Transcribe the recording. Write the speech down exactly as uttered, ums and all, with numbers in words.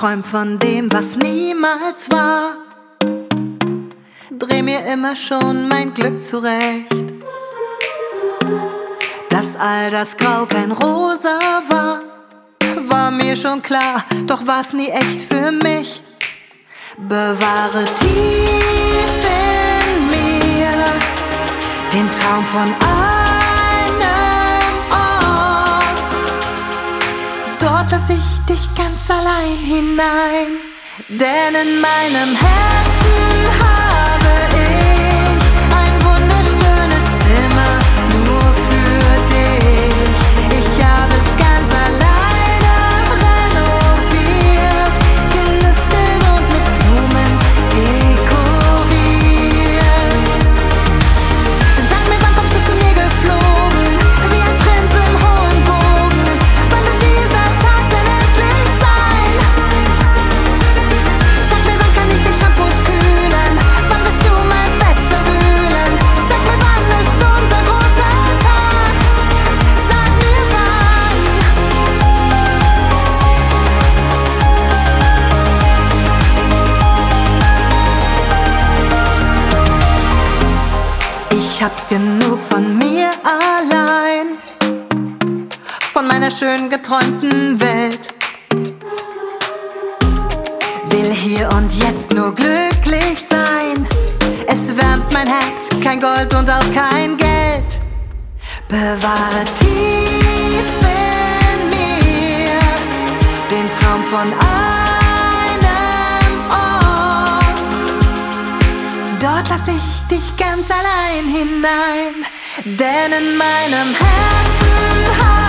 träum von dem, was niemals war. Dreh mir immer schon mein Glück zurecht, dass all das Grau kein Rosa war, war mir schon klar, doch war's nie echt für mich. Bewahre tief in mir den Traum von einem Ort. Dort lass ich dich ganz allein hinein, denn in meinem Herzen habe ich ein wunderschönes Zimmer nur für dich. Ich habe es ganz alleine renoviert, gelüftet und mit Blumen dekoriert. Sag mir, wann kommst du zu mir geflogen, wie ein Prinz im hohen Bogen? Wann wird dieser Tag denn endlich sein? Sag mir, wann kann ich den Shampoos kühlen? Wann wirst du mein Bett zerwühlen? Sag mir, wann ist unser großer Tag? Sag mir, wann. Ich hab genug von mir allein, von meiner schön geträumten Welt. Will hier und jetzt nur glücklich sein. Es wärmt mein Herz, kein Gold und auch kein Geld. Bewahre tief in mir den Traum von einem Ort. Dort lass ich dich ganz allein hinein, denn in meinem Herzen